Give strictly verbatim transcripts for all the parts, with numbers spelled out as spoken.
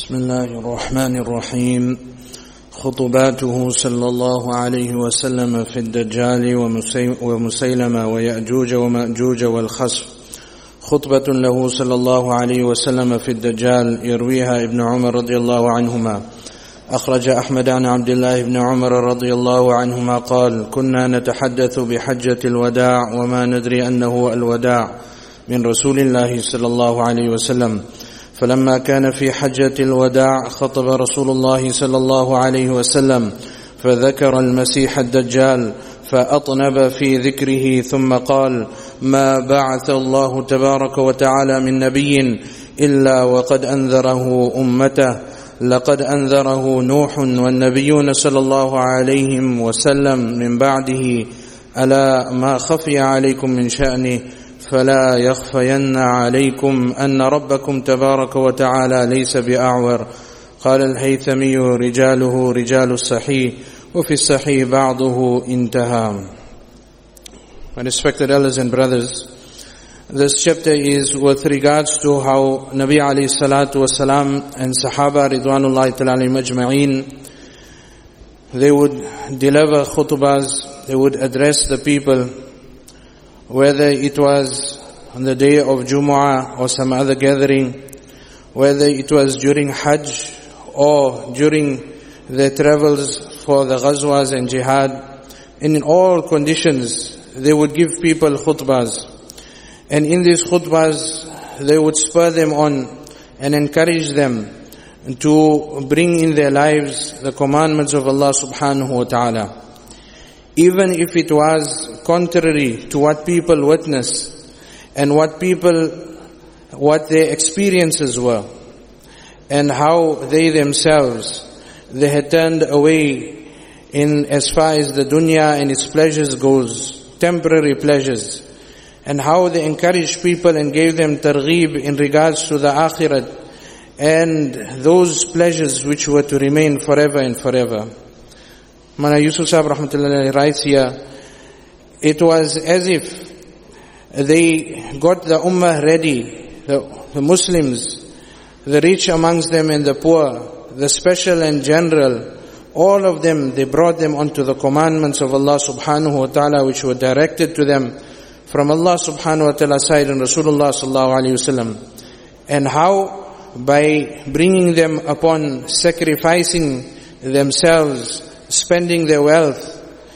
بسم الله الرحمن الرحيم. خطباته صلى الله عليه وسلم في الدجال ومسيلمة ويأجوج ومأجوج والخسف. خطبة له صلى الله عليه وسلم في الدجال يرويها ابن عمر رضي الله عنهما. أخرج أحمد عن عبد الله بن عمر رضي الله عنهما قال: كنا نتحدث بحجة الوداع وما ندري أنه الوداع من رسول الله صلى الله عليه وسلم، فلما كان في حجة الوداع خطب رسول الله صلى الله عليه وسلم فذكر المسيح الدجال فأطنب في ذكره، ثم قال: ما بعث الله تبارك وتعالى من نبي إلا وقد أنذره أمته، لقد أنذره نوح والنبيون صلى الله عليه وسلم من بعده، ألا ما خفي عليكم من شأنه فلا يخفين عليكم أن ربكم تبارك وتعالى ليس بأعور. قال الهيثمي: رجاله رجال الصحيح، وفي الصحيح بعضه انتهى. My respected elders and brothers, this chapter is with regards to how Nabi alayhi salatu wasalam and Sahaba ridwanullahi ta'ala alayhim ajma'een, they would deliver khutbahs, they would address the people, whether it was on the day of Jumu'ah or some other gathering, whether it was during Hajj or during their travels for the ghazwas and jihad, and in all conditions they would give people khutbahs. And in these khutbahs they would spur them on and encourage them to bring in their lives the commandments of Allah subhanahu wa ta'ala, even if it was contrary to what people witnessed and what people, what their experiences were, and how they themselves, they had turned away in as far as the dunya and its pleasures goes, temporary pleasures, and how they encouraged people and gave them targheeb in regards to the akhirat and those pleasures which were to remain forever and forever. Mana Yusuf Sahib rahmatullahi writes here, it was as if they got the ummah ready, the, the Muslims, the rich amongst them and the poor, the special and general, all of them, they brought them onto the commandments of Allah subhanahu wa ta'ala which were directed to them from Allah subhanahu wa ta'ala side and Rasulullah sallallahu alayhi wasallam. And how by bringing them upon sacrificing themselves, spending their wealth,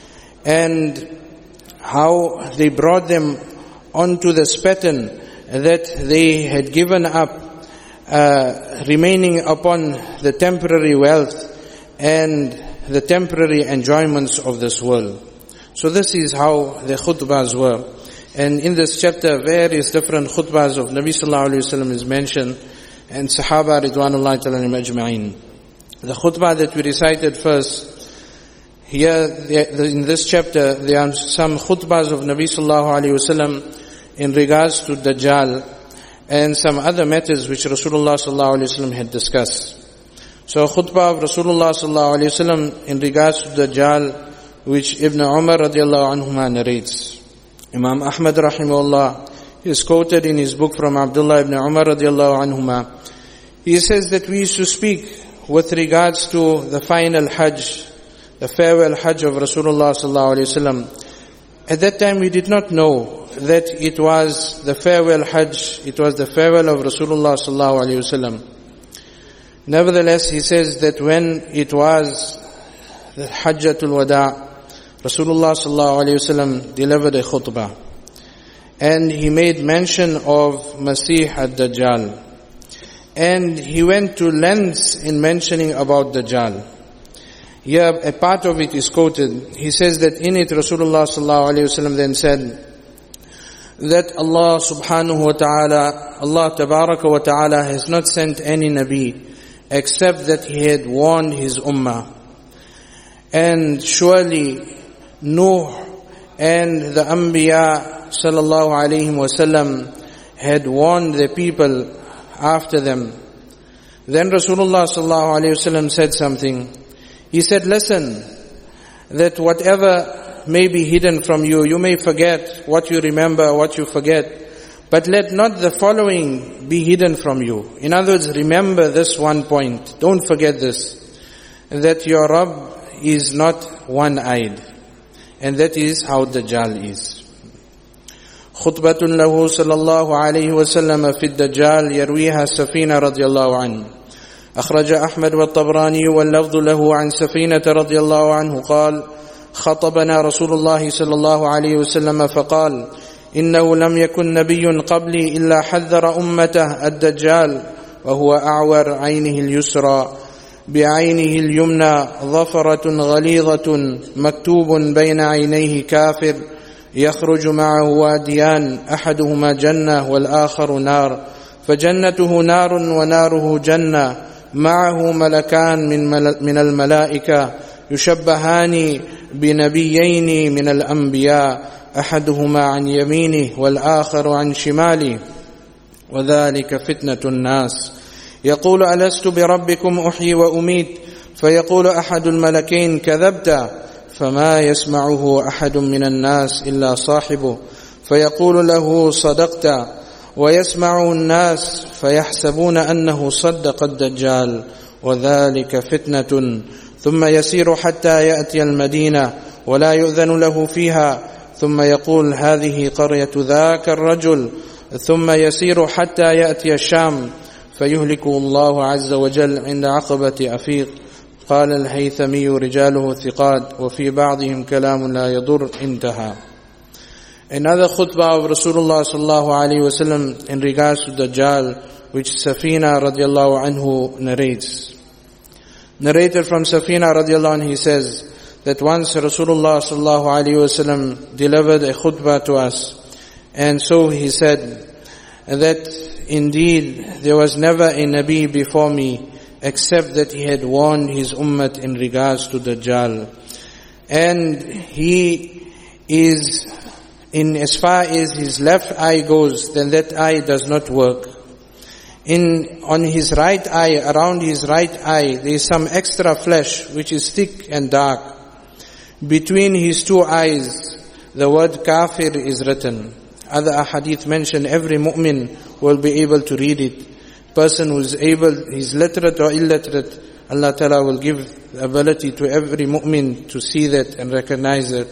and how they brought them onto the pattern that they had given up, uh, remaining upon the temporary wealth and the temporary enjoyments of this world. So this is how the khutbahs were. And in this chapter, various different khutbahs of Nabi sallallahu alayhi wa sallam is mentioned, and Sahaba ridwanullahi ta'ala ajma'in. The khutbah that we recited first, here in this chapter, there are some khutbahs of Nabi sallallahu alayhi wasallam in regards to Dajjal and some other matters which Rasulullah sallallahu alayhi wasallam had discussed. So a khutbah of Rasulullah sallallahu alayhi wasallam in regards to Dajjal, which Ibn Umar radiallahu anhuma narrates. Imam Ahmad rahimahullah is quoted in his book from Abdullah ibn Umar radiallahu anhuma. He says that we used to speak with regards to the final Hajj, the farewell Hajj of Rasulullah sallallahu alayhi wasallam. At that time we did not know that it was the farewell Hajj, it was the farewell of Rasulullah sallallahu alayhi wasallam. Nevertheless, he says that when it was the Hajjatul Wada', Rasulullah sallallahu alayhi wasallam delivered a khutbah, and he made mention of Masih ad-Dajjal, and he went to lengths in mentioning about Dajjal. Here, a part of it is quoted. He says that in it, Rasulullah sallallahu alayhi wasallam then said that Allah subhanahu wa ta'ala, Allah tabaraka wa ta'ala has not sent any Nabi except that He had warned His ummah. And surely Nuh and the Anbiya sallallahu alayhi wasallam had warned the people after them. Then Rasulullah sallallahu alayhi wasallam said something. He said, listen, that whatever may be hidden from you, you may forget what you remember, what you forget, But let not the following be hidden from you. In other words, remember this one point. Don't forget this. That your Rabb is not one-eyed. And that is how Dajjal is. خطبة له صلى الله عليه وسلم في الدجال يرويها السفينة رضي الله عنه. أخرج أحمد والطبراني واللفظ له عن سفينة رضي الله عنه قال: خطبنا رسول الله صلى الله عليه وسلم فقال: إنه لم يكن نبي قبلي إلا حذر أمته الدجال وهو أعور عينه اليسرى بعينه اليمنى ظفرة غليظة مكتوب بين عينيه كافر يخرج معه واديان أحدهما جنة والآخر نار فجنته نار وناره جنة معه ملكان من, من الملائكة يشبهان بنبيين من الأنبياء أحدهما عن يمينه والآخر عن شماله وذلك فتنة الناس يقول: ألست بربكم أحيي وأميت؟ فيقول أحد الملكين: كذبت. فما يسمعه أحد من الناس إلا صاحبه فيقول له: صدقت. ويسمعه الناس فيحسبون أنه صدق الدجال وذلك فتنة. ثم يسير حتى يأتي المدينة ولا يؤذن له فيها ثم يقول: هذه قرية ذاك الرجل. ثم يسير حتى يأتي الشام فيهلكه الله عز وجل عند عقبة أفيق. قال الهيثمي: رجاله ثقات وفي بعضهم كلام لا يضر. انتهى. Another khutbah of Rasulullah sallallahu alaihi wasallam in regards to Dajjal, which Safina radiallahu anhu narrates. Narrated from Safina radiallahu anhu, he says that once Rasulullah sallallahu alaihi wasallam delivered a khutbah to us, and so he said that indeed there was never a Nabi before me except that he had warned his ummah in regards to Dajjal. And he is, in as far as his left eye goes, then that eye does not work. In, on his right eye, around his right eye, there is some extra flesh which is thick and dark. Between his two eyes, the word kafir is written. Other ahadith mention every mu'min will be able to read it. Person who is able, is literate or illiterate, Allah Ta'ala will give the ability to every mu'min to see that and recognize it.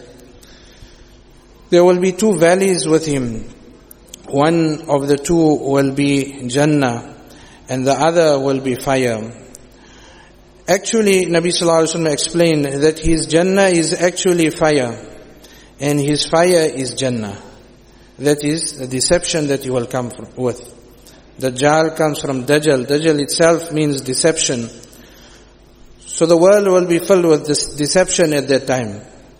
There will be two valleys with him. One of the two will be Jannah and the other will be fire. Actually, Nabi Sallallahu Alaihi Wasallam explained that his Jannah is actually fire and his fire is Jannah. That is the deception that he will come with. Dajjal comes from Dajjal. Dajjal itself means deception. So the world will be filled with this deception at that time.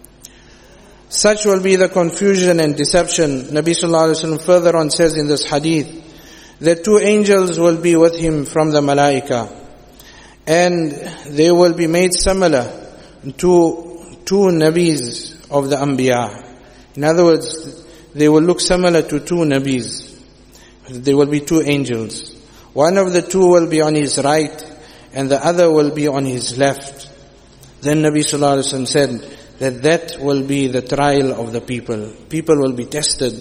Such will be the confusion and deception. Nabi Sallallahu Alaihi Wasallam further on says in this hadith that two angels will be with him from the Malaika, and they will be made similar to two Nabis of the Anbiya. In other words, they will look similar to two Nabis. There will be two angels. One of the two will be on his right and the other will be on his left. Then Nabi Sallallahu Alaihi Wasallam said that that will be the trial of the people. People will be tested.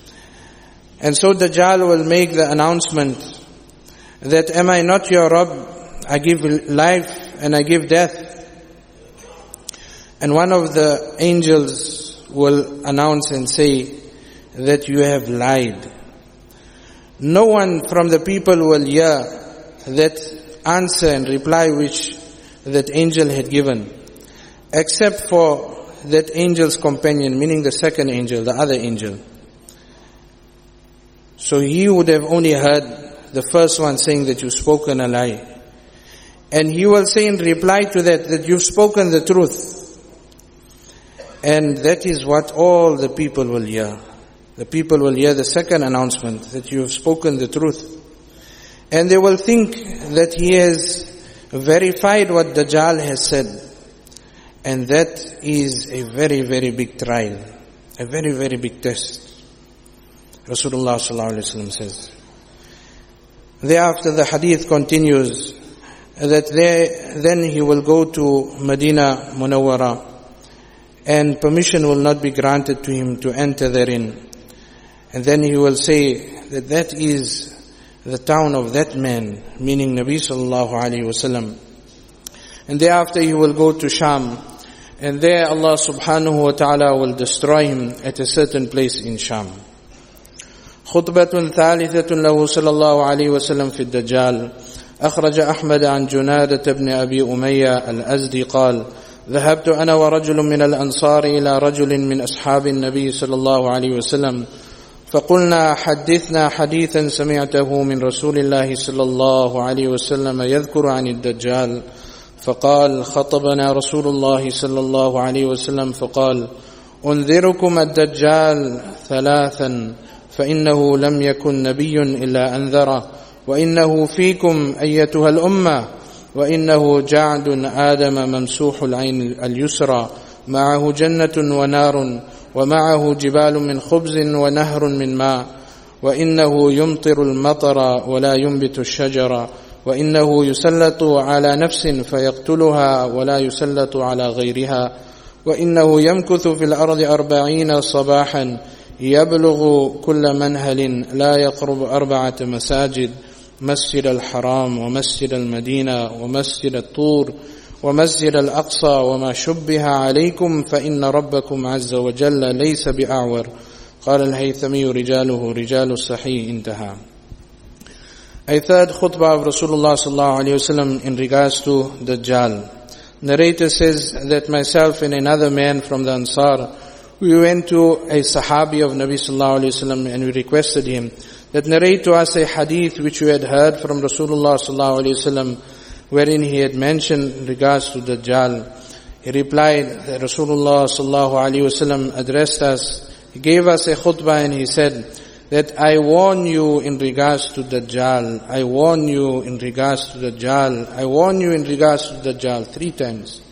And so Dajjal will make the announcement that, am I not your Rabb? I give life and I give death. And one of the angels will announce and say that you have lied. No one from the people will hear that answer and reply which that angel had given, except for that angel's companion, meaning the second angel, the other angel. So he would have only heard the first one saying that you've spoken a lie. And he will say in reply to that, that you've spoken the truth. And that is what all the people will hear. The people will hear the second announcement, that you have spoken the truth. And they will think that he has verified what Dajjal has said. And that is a very, very big trial. A very, very big test. Rasulullah sallallahu alaihi wasallam says. Thereafter the hadith continues that there, then he will go to Medina Munawwara and permission will not be granted to him to enter therein. And then he will say that that is the town of that man, meaning Nabi sallallahu alayhi wasallam. And thereafter he will go to Sham, and there Allah subhanahu wa ta'ala will destroy him at a certain place in Sham. خطبة ثالثة له صلى الله عليه وسلم في الدجال. أخرج أحمد عن جنادة بن أبي أمية الأزدي قال: ذهبت أنا ورجل من الأنصار إلى رجل من أصحاب النبي صلى الله عليه وسلم فقلنا: حدثنا حديثا سمعته من رسول الله صلى الله عليه وسلم يذكر عن الدجال. فقال: خطبنا رسول الله صلى الله عليه وسلم فقال: أنذركم الدجال ثلاثا فإنه لم يكن نبي إلا أنذره، وإنه فيكم أيتها الأمة، وإنه جعد آدم ممسوح العين اليسرى معه جنة ونار ومعه جبال من خبز ونهر من ماء، وإنه يمطر المطر ولا ينبت الشجر، وإنه يسلط على نفس فيقتلها ولا يسلط على غيرها، وإنه يمكث في الأرض أربعين صباحا يبلغ كل منهل لا يقرب أربعة مساجد: مسجد الحرام ومسجد المدينة ومسجد الطور ومسجد الأقصى، وما شبه عليكم فإن ربكم عز وجل ليس بأعور. قال الهيثمي: رجاله رجال الصحيح. انتهى. A third khutbah of Rasulullah sallallahu alayhi wasallam in regards to Dajjal. Narrator says that myself and another man from the Ansar, we went to a Sahabi of Nabi sallallahu alayhi wasallam and we requested him that narrate to us a hadith which we had heard from Rasulullah sallallahu alayhi wasallam, wherein he had mentioned in regards to Dajjal. He replied that Rasulullah sallallahu alayhi wasallam addressed us, he gave us a khutbah and he said that I warn you in regards to Dajjal, I warn you in regards to Dajjal, I warn you in regards to Dajjal, three times.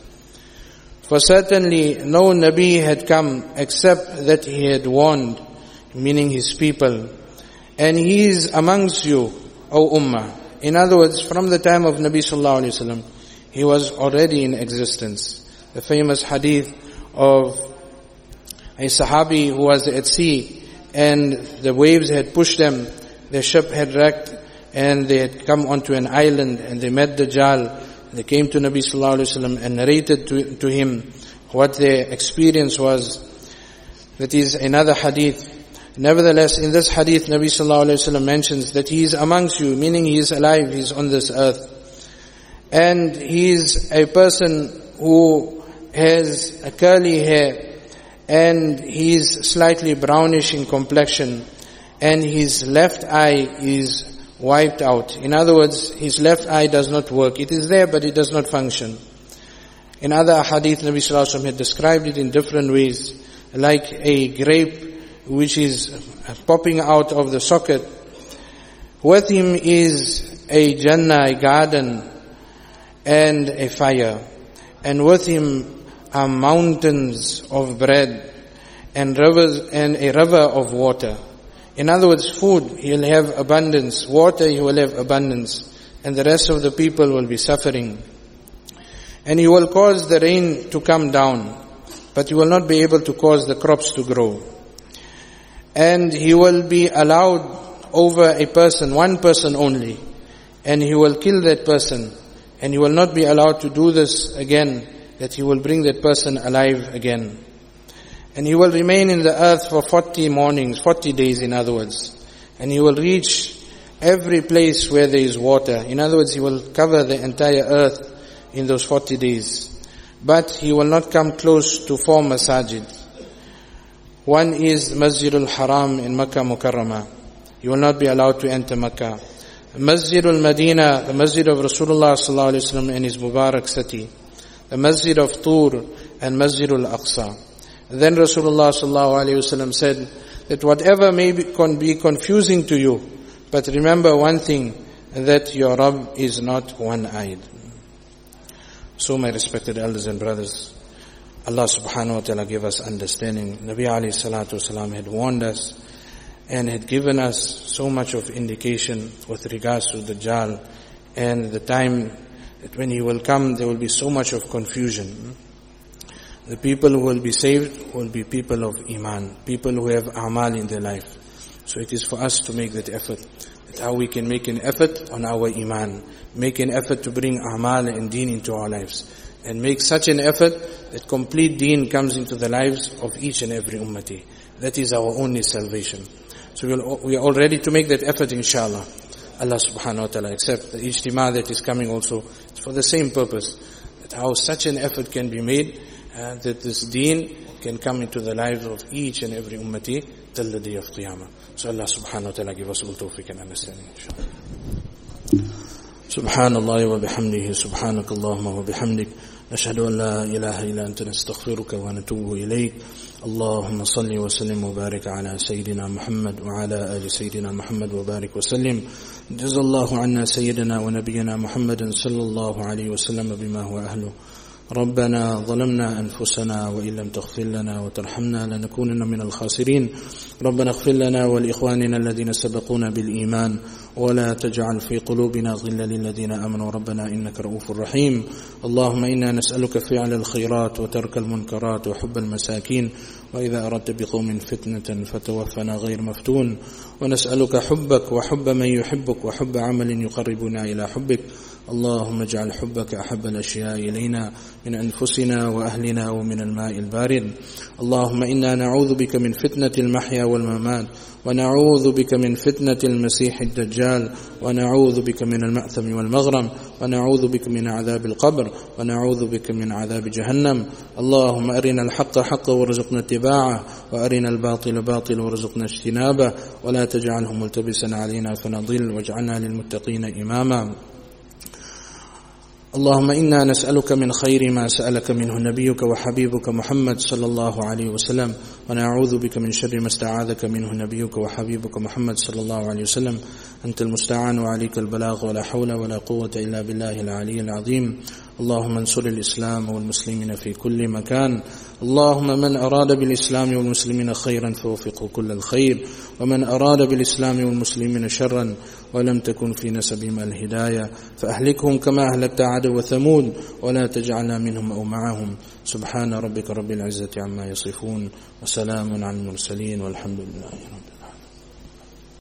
For certainly no Nabi had come except that he had warned, meaning his people. And he is amongst you, O Ummah. In other words, from the time of Nabi sallallahu alayhi wasallam, he was already in existence. The famous hadith of a Sahabi who was at sea and the waves had pushed them, their ship had wrecked and they had come onto an island and they met Dajjal. They came to Nabi sallallahu alayhi wasallam and narrated to, to him what their experience was. That is another hadith. Nevertheless, in this hadith, Nabi sallallahu alayhi wasallam mentions that he is amongst you, meaning he is alive, he is on this earth. And he is a person who has a curly hair and he is slightly brownish in complexion and his left eye is wiped out. In other words, his left eye does not work. It is there, but it does not function. In other hadith, Nabi sallallahu alayhi wasallam had described it in different ways, like a grape which is popping out of the socket. With him is a Jannah, a garden, and a fire. And with him are mountains of bread and rivers and a river of water. In other words, food, he'll have abundance. Water, he will have abundance. And the rest of the people will be suffering. And he will cause the rain to come down, but he will not be able to cause the crops to grow. And he will be allowed over a person, one person only, and he will kill that person. And he will not be allowed to do this again, that he will bring that person alive again. And he will remain in the earth for forty mornings, forty days in other words. And he will reach every place where there is water. In other words, he will cover the entire earth in those forty days. But he will not come close to four masajid. One is Masjid al-Haram in Makkah Mukarramah. You will not be allowed to enter Makkah. Masjid al-Madinah, the Masjid of Rasulullah sallallahu alaihi wasallam in his Mubarak city. The Masjid of Tur and Masjid al-Aqsa. Then Rasulullah sallallahu alaihi wasallam said that whatever may be, con- be confusing to you, but remember one thing, that your Rabb is not one-eyed. So my respected elders and brothers, Allah subhanahu wa ta'ala gave us understanding. Nabi alayhi salatu wasalam had warned us and had given us so much of indication with regards to Dajjal and the time that when he will come there will be so much of confusion. The people who will be saved will be people of Iman, people who have Amal in their life. So it is for us to make that effort. That's how we can make an effort on our iman. Make an effort to bring a'mal and deen into our lives. And make such an effort that complete deen comes into the lives of each and every ummati. That is our only salvation. So we'll, we are all ready to make that effort, inshallah. Allah subhanahu wa ta'ala accept. The ijtima that is coming also is for the same purpose. That how such an effort can be made, uh, that this deen can come into the lives of each and every ummati till the day of Qiyamah. So Allah subhanahu wa ta'ala give us all tawfiq and understanding, inshallah. Subhanallah wa bihamdihi, subhanakallahumma wa bihamdik. نشهد أن لا إله إلا أنت نستغفرك ونتوب إليك. اللهم صل وسلم وبارك على سيدنا محمد وعلى آل سيدنا محمد وبارك وسلم. جزا الله عنا سيدنا ونبينا محمد صلى الله عليه وسلم بما هو أهله. ربنا ظلمنا أنفسنا وإن لم تغفر لنا وترحمنا لنكونن من الخاسرين. ربنا اغفر لنا ولإخواننا الذين سبقونا بالإيمان ولا تجعل في قلوبنا غلا للذين آمنوا ربنا إنك رؤوف رحيم. اللهم إنا نسألك فعل الخيرات وترك المنكرات وحب المساكين وإذا أردت بقوم فتنة فتوفنا غير مفتون. ونسألك حبك وحب من يحبك وحب عمل يقربنا إلى حبك. اللهم اجعل حبك أحب الأشياء إلينا من أنفسنا وأهلنا ومن الماء البارد. اللهم إنا نعوذ بك من فتنة المحيا والممات ونعوذ بك من فتنة المسيح الدجال ونعوذ بك من المأثم والمغرم ونعوذ بك من عذاب القبر ونعوذ بك من عذاب جهنم. اللهم أرنا الحق حقا وارزقنا اتباعه وأرنا الباطل باطل وارزقنا اجتنابه ولا تجعله ملتبسا علينا فنضل واجعلنا للمتقين إماما. اللهم إنا نسألك من خير ما سألك منه نبيك وحبيبك محمد صلى الله عليه وسلم ونعوذ بك من شر ما استعاذك منه نبيك وحبيبك محمد صلى الله عليه وسلم. أنت المستعان وعليك البلاغ ولا حول ولا قوة إلا بالله العلي العظيم. اللهم انصر الإسلام والمسلمين في كل مكان. اللهم من أراد بالإسلام والمسلمين خيرا فوفقه كل الخير ومن أراد بالإسلام والمسلمين شرا ولم تكن في نسبهم الهداية فأهلكهم كما أهلكت عاد وثمود ولا تجعلنا منهم أو معهم. سبحان ربك رب العزة عما يصفون وسلام على المرسلين والحمد لله رب العالمين.